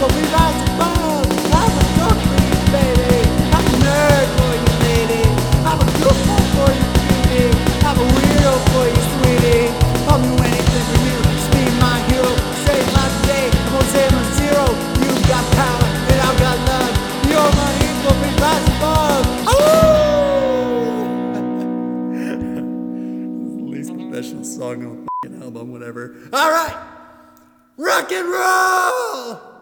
eagle, we rise above. I'm a drunk for you, baby. I'm a nerd for you, lady. I'm a goofball for you, cutie. I'm a weirdo for you, sweetie. I'll do anything for you. Just be my hero. Save my day. I'm gonna save my zero. You've got power and I've got love. You're my equal, we rise above. Least professional song on the album, whatever. All right, rock and roll.